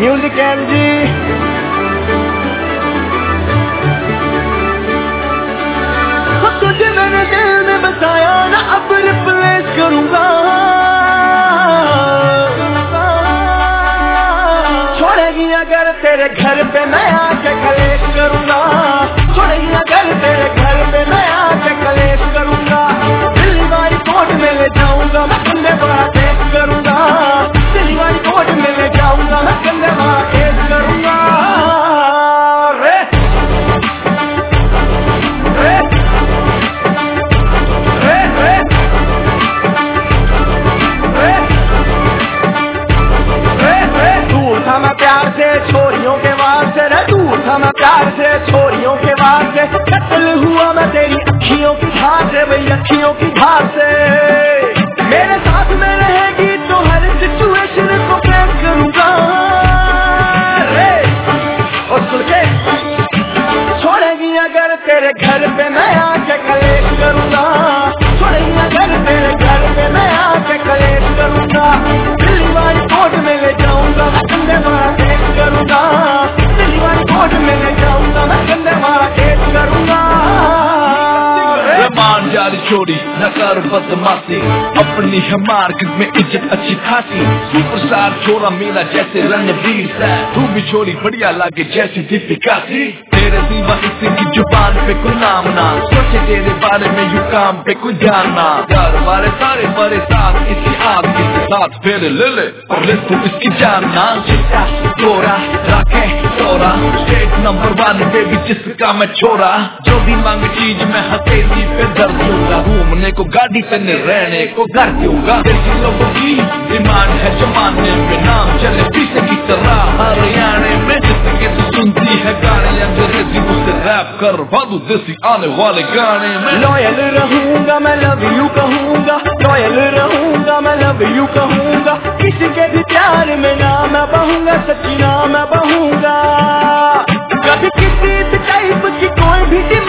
Music MG. तुझे मैंने दिल में बसाया ना, अब रिप्लेस करूंगा। छोड़ेगी अगर तेरे घर पे मैं आके कलेश करूंगा। छोड़ेगी अगर तेरे घर पे मैं आके कलेश करूंगा। दिल्ली वाली कोर्ट में ले जाऊंगा मैं, कंधे बड़ा केस करूंगा। दिल्ली वाली कोर्ट में ले जाऊंगा मैं, कंधे बड़ा केस करूंगा। रे रे रे रे रे रे। दूर था मैं प्यार से छोरियों के वार से, रे दूर था मैं प्यार से छोरियों के वार से। कत्ल हुआ मैं तेरी अखियों की धार से, वही अखियों की धार से। मेरे साथ में रहेगी तो हर सिचुएशन को फेस करूंगा। रे और सुन के, छोड़ेगी अगर तेरे घर पे मैं आके कलेश करूंगा। छोड़ेगी अगर तेरे घर पे मैं आके कलेश करूंगा। दिल्ली वाली कोर्ट में ले जाऊंगा मैं, कंधे मारा केस करूंगा। दिल्ली वाली कोर्ट में ले जाऊंगा मैं, कंधे मारा केस करूंगा। मान जारी छोड़ी न कर बदमाशी, अपनी है मार्केट में इज्जत अच्छी खासी। सुपरस्टार छोरा मेरा जैसे रणवीर से, तू भी छोरी बढ़िया लागे जैसी दीपिका सी। तेरे सिवा किसी की जुबान पे कोई नाम ना, सोचे तेरे बारे में यू काम पे कोई ध्यान ना। घर वाले सारे बड़े साथ इसी आग के साथ फेरे ले ले और ले तू इसकी जान ना। चिट्टा गोरा राखे चोरा, स्टेट नंबर 1 पे भी जिसका मैं छोरा। जो भी मांगे चीज मैं हथेली पे धर दूंगा। घूमने को गाड़ी पे नहीं, रहने को घर दूंगा। देसी लोगों की डिमांड है जमाने में, नाम चले पीछे की तरह हरियाणा में। जिसके तू सुनती है गाने अंग्रेजी, उससे रैप कर वादू देसी आने वाले गाने में। लॉयल रहूंगा मैं, लव यू कहूंगा। लॉयल रहूंगा मैं, लव यू कहूंगा। किसी के भी प्यार में ना मैं बहूंगा, सच्ची ना मैं बहूंगा। कभी किसी भी टाइप की कोई भी